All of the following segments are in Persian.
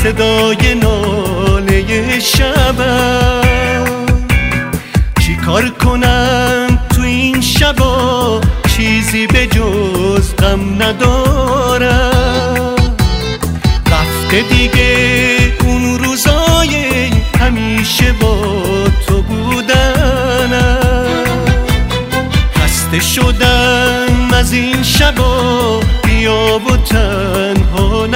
صدای ناله شبم. چی کار کنم تو این شبا، چیزی به جز غم ندارم. رفته دیگه اون روزای همیشه با تو بودنم. خسته شدم از این شبا، بیا و تنها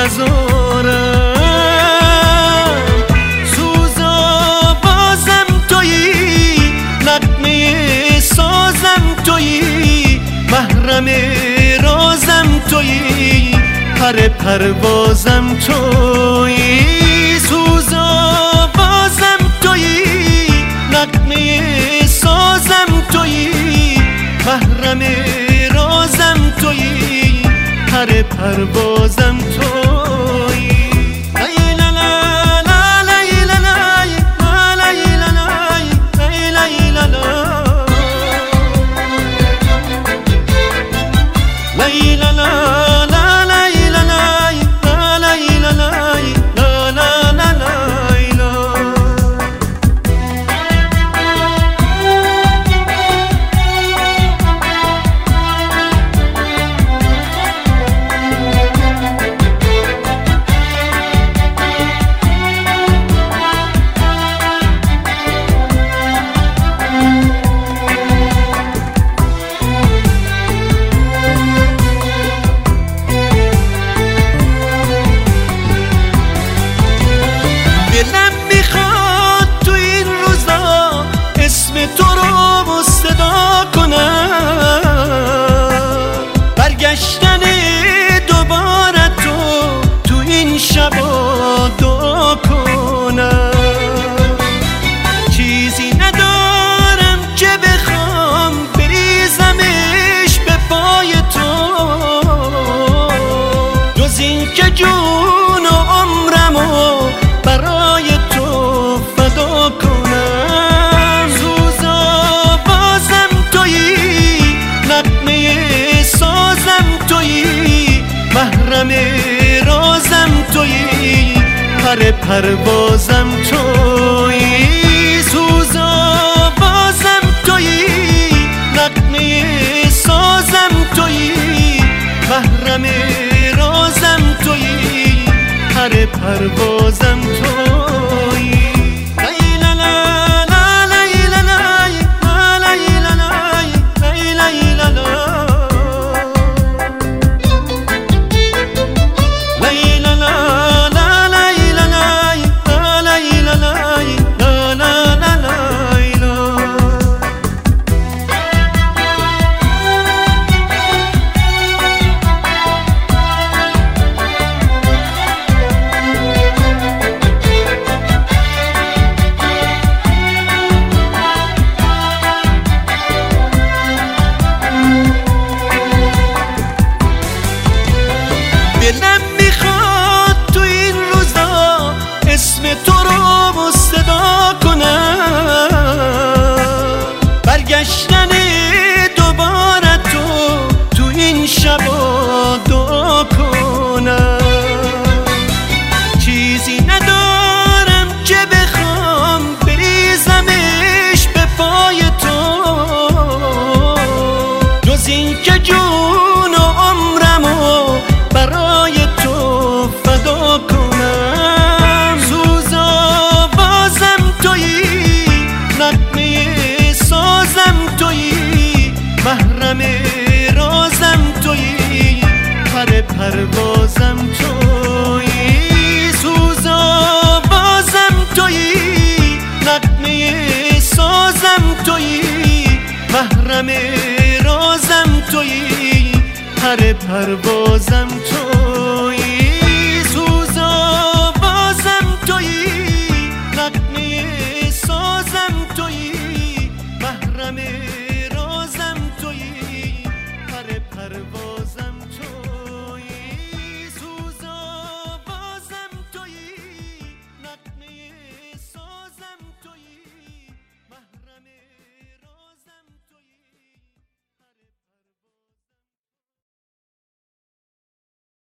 نذارم. سوزا بازم تویی، نغمه سازم تویی، محرم رازم تویی، پر پروازم تویی. سوزا بازم تویی، نغمه سازم تویی، محرم رازم تویی، پر پروازم تویی. دلم میخواد تو این روزا اسم تو رو صدا کنم، برگشتن دوباره تو این شبا دعا کنم. چیزی ندارم که بخوام بریزمش به پای تو، جز این که جون و عمرمو برای تو فدا کنم. سوزا بازم تویی، نغمه سازم تویی، محرم رازم تویی، پر پروازم تویی. سوزا بازم تویی، نغمه سازم تویی، محرم رازم تویی، پر پروازم تویی. دلم میخواد تو این روزا اسم تو رو صدا کنم، برگشتن دوباره تو این شبا دعا کنم. چیزی ندارم که بخوام بریزمش به پای تو، جز این که جون و عمرمو برای تو فدا کنم. سوزا بازم تویی، نغمه سازم تویی، محرم رازم تویی، پر پروازم تویی. سوزا بازم تویی، نغمه سازم تویی، محرم رازم تویی، پر پروازم تویی.